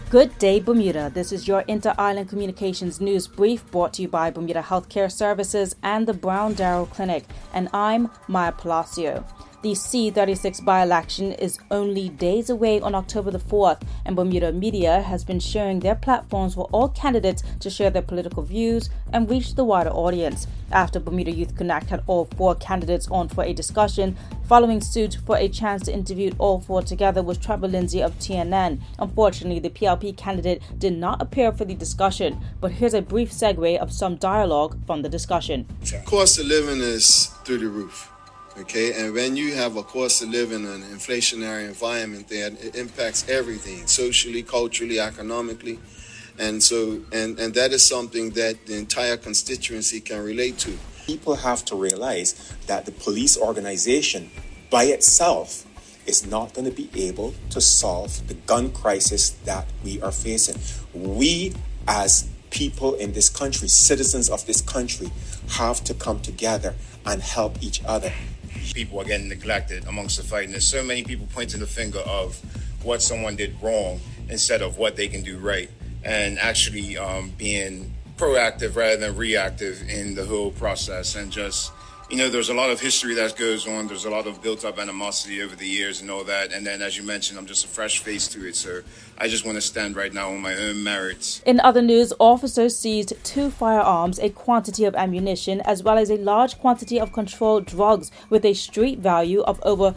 Good day, Bermuda. This is your Inter-Island Communications News Brief brought to you by Bermuda Healthcare Services and the Brown Darrow Clinic, and I'm Maya Palacio. The C36 by-election is only days away on October the 4th, and Bermuda media has been sharing their platforms for all candidates to share their political views and reach the wider audience. After Bermuda Youth Connect had all four candidates on for a discussion, following suit for a chance to interview all four together was Trevor Lindsay of TNN. Unfortunately, the PLP candidate did not appear for the discussion, but here's a brief segue of some dialogue from the discussion. Cost of living is through the roof. Okay, and when you have a cost of living and an inflationary environment there, it impacts everything, socially, culturally, economically. And so, and that is something that the entire constituency can relate to. People have to realize that the police organization by itself is not going to be able to solve the gun crisis that we are facing. We, as people in this country, citizens of this country, have to come together and help each other. People are getting neglected amongst the fight, and there's so many people pointing the finger of what someone did wrong instead of what they can do right, and actually being proactive rather than reactive in the whole process. And just, there's a lot of history that goes on. There's a lot of built up animosity over the years and all that. And then, as you mentioned, I'm just a fresh face to it. So I just want to stand right now on my own merits. In other news, officers seized 2 firearms, a quantity of ammunition, as well as a large quantity of controlled drugs with a street value of over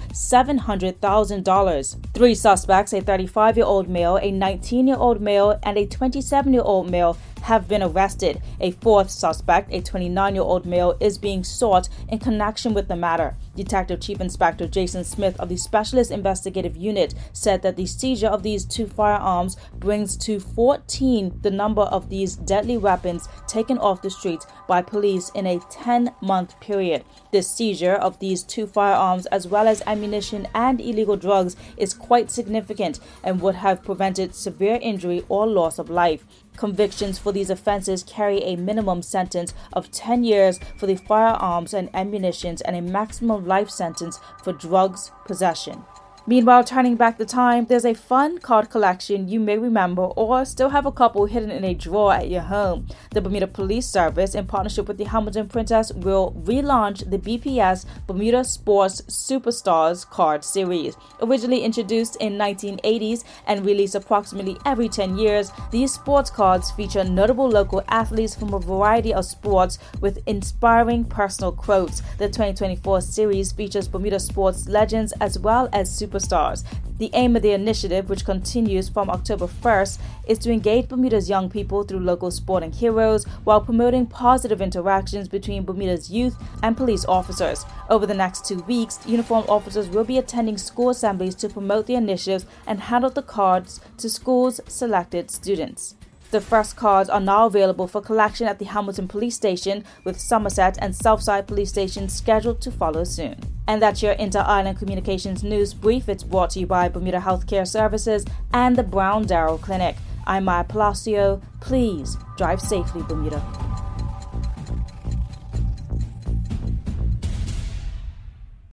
$700,000. 3 suspects, a 35-year-old male, a 19-year-old male, and a 27-year-old male, have been arrested. A 4th suspect, a 29-year-old male, is being sought in connection with the matter. Detective Chief Inspector Jason Smith of the Specialist Investigative Unit said that the seizure of these 2 firearms brings to 14 the number of these deadly weapons taken off the streets by police in a 10-month period. The seizure of these 2 firearms, as well as ammunition and illegal drugs, is quite significant and would have prevented severe injury or loss of life. Convictions for these offenses carry a minimum sentence of 10 years for the firearms and ammunition and a maximum life sentence for drugs possession. Meanwhile, turning back the time, there's a fun card collection you may remember or still have a couple hidden in a drawer at your home. The Bermuda Police Service, in partnership with the Hamilton Princess, will relaunch the BPS Bermuda Sports Superstars card series. Originally introduced in 1980s and released approximately every 10 years, these sports cards feature notable local athletes from a variety of sports with inspiring personal quotes. The 2024 series features Bermuda sports legends as well as superstars. The aim of the initiative, which continues from October 1st, is to engage Bermuda's young people through local sporting heroes while promoting positive interactions between Bermuda's youth and police officers. Over the next 2 weeks, uniformed officers will be attending school assemblies to promote the initiatives and hand out the cards to schools' selected students. The first cards are now available for collection at the Hamilton Police Station, with Somerset and Southside Police Stations scheduled to follow soon. And that's your Inter-Island Communications News Brief. It's brought to you by Bermuda Healthcare Services and the Brown Darrow Clinic. I'm Maya Palacio. Please drive safely, Bermuda.